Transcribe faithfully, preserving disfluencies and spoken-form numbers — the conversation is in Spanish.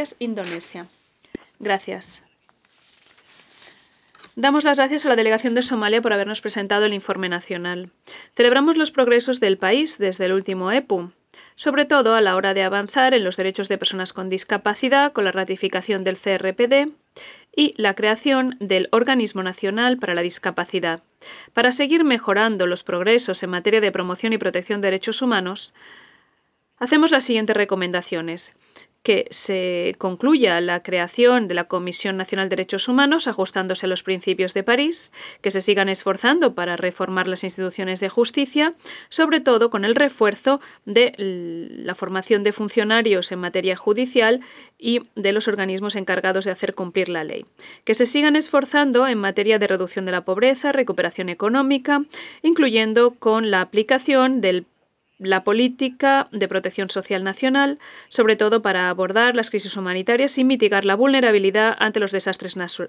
Canarias, Indonesia. Gracias. Damos las gracias a la delegación de Somalia por habernos presentado el informe nacional. Celebramos los progresos del país desde el último E P U, sobre todo a la hora de avanzar en los derechos de personas con discapacidad con la ratificación del C R P D y la creación del Organismo Nacional para la Discapacidad. Para seguir mejorando los progresos en materia de promoción y protección de derechos humanos, hacemos las siguientes recomendaciones: que se concluya la creación de la Comisión Nacional de Derechos Humanos ajustándose a los principios de París, que se sigan esforzando para reformar las instituciones de justicia, sobre todo con el refuerzo de la formación de funcionarios en materia judicial y de los organismos encargados de hacer cumplir la ley, que se sigan esforzando en materia de reducción de la pobreza, recuperación económica, incluyendo con la aplicación del la política de protección social nacional, sobre todo para abordar las crisis humanitarias y mitigar la vulnerabilidad ante los desastres